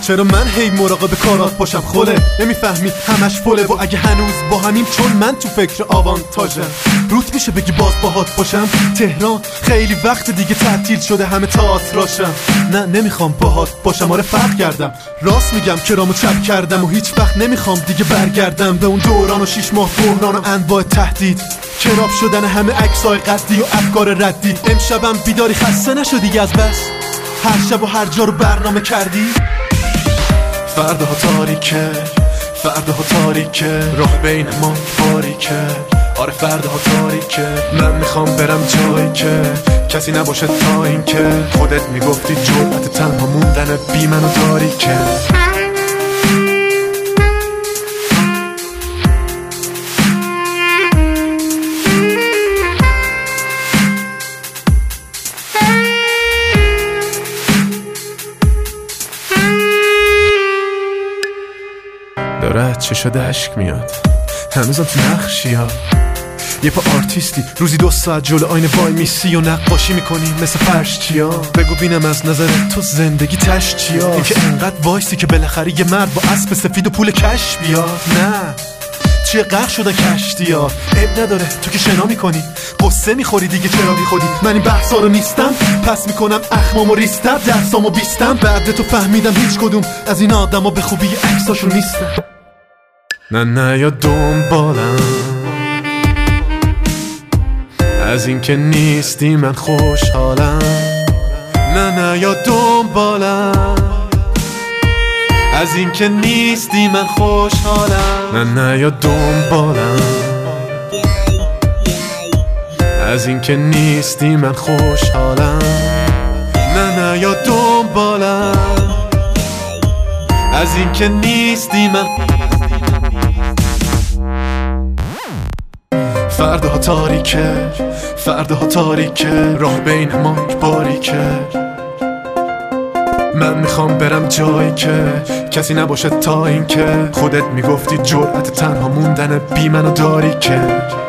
چرا من هی مراقب کارات باشم؟ خله نمیفهمی همش فله، و اگه هنوز با همیم چون من تو فکر آوانتاژم. روت میشه بگی باز باهات باشم؟ تهران خیلی وقت دیگه تعطیل شده، همه تئاتراشم. نه نمیخوام باهات باشم، آره فرق کردم، راست میگم کرامو چپ کردم و هیچ وقت نمیخوام دیگه برگردم به اون دوران و 6 ماه بحران و انواع تهدید، کراب شدن همه عکسای قدی و افکار ردی. امشبم بیداری خسته نشدی از بس هر شب و هر جا رو برنامه کردی؟ فرداها تاریکه، فرداها تاریکه، راه بین ما باریکه، آره فرداها تاریکه. من میخوام برم جایی که کسی نباشه تا این که خودت میگفتی جرأت تنها موندن بی منو داری که. داره چه شده اشک میاد هنوزم تو نقشی ها، یه پا آرتیستی روزی 2 ساعت جلو آینه وای میسی و نقاشی میکنی مثل فرش چیا. بگو بینم از نظر تو زندگی تش چیا، این که انقدر وایسی که بالاخره یه مرد با اسب سفید و پول کش بیاد. نه چیه غرق شدن کشتی ها، عیب نداره تو که شنا میکنی، قصه میخوری دیگه چرا بی خودی. من این بحثا رو نیستم، پس میکنم اخمامو ریستم، درسامو بیستم، بعد تو فهمیدم هیچ کدوم از این آدما به خوبی عکساشون نیستم. نه یا دنبالم از این که نیستی من خوشحالم، نه یا دنبالم از این که نیستی من خوشحالم، نه یا دنبالم از این که نیستی من خوشحالم، نه یا دنبالم از این که نیستی من. فرداها تاریکه، فرداها تاریکه، راه بین ما باریکه. من میخوام برم جایی که کسی نباشه تا این که خودت میگفتی جرأت تنها موندن بی منو داری که.